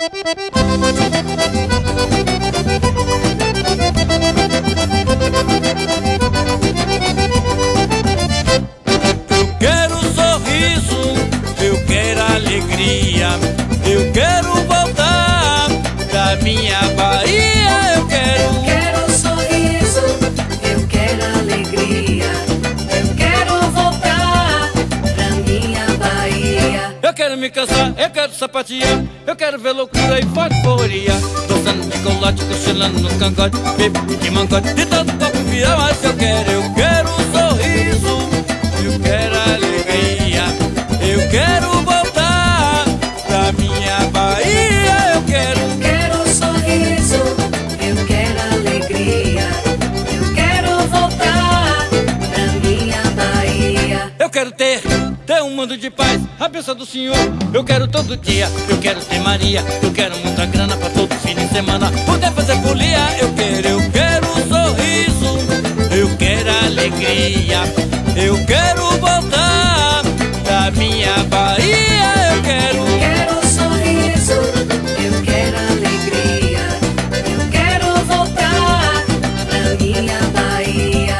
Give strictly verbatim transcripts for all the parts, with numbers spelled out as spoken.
quero sorriso, eu quero alegria, eu quero voltar pra minha Bahia. Eu quero, quero sorriso, eu quero alegria, eu quero voltar pra minha Bahia. Eu quero me cansar, eu quero sapatear, eu quero ver loucura e fanforia, dançando de colate, cochilando no cangote, bebo de mangote, de tanto copo virar. Mas eu quero, eu quero sorriso, eu quero alegria, eu quero voltar pra minha Bahia. Eu quero, quero sorriso, eu quero alegria, eu quero voltar pra minha Bahia. eu quero ter, ter um mundo de paz, a bênção do Senhor. Eu quero todo dia, eu quero ter Maria, eu quero muita grana pra todo fim de semana poder fazer folia. Eu quero, eu quero sorriso, eu quero alegria, eu quero voltar pra minha Bahia. Eu quero, quero sorriso, eu quero alegria, eu quero voltar pra minha Bahia.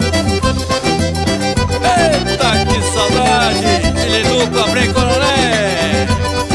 eita que saudade, ele nunca abre coroné.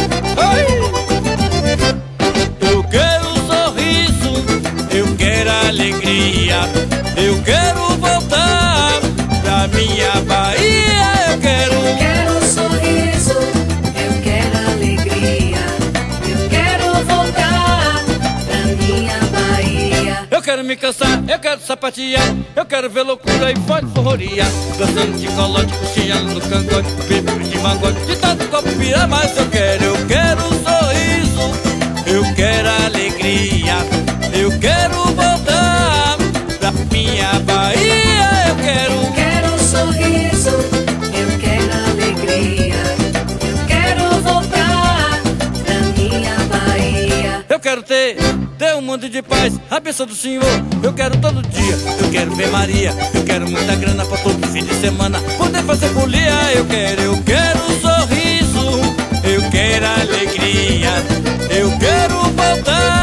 Eu quero sorriso, eu quero alegria, eu quero voltar pra minha Bahia. Eu quero, Quero sorriso, eu quero alegria, eu quero voltar pra minha Bahia. eu quero me cansar, eu quero sapatear, eu quero ver loucura e fanforia, dançando de colote, cochilhando no cangote, bebo de mangote, de tanto copo virar. Mas eu quero, eu quero sorriso, eu quero alegria, eu quero voltar pra minha Bahia. Eu quero, Quero sorriso, eu quero alegria, eu quero voltar pra minha Bahia. eu quero ter, ter um mundo de paz, a bênção do Senhor. Eu quero todo dia, eu quero ver Maria, eu quero muita grana pra todo fim de semana poder fazer folia. Eu quero, eu quero sorriso, eu quero alegria, eu quero voltar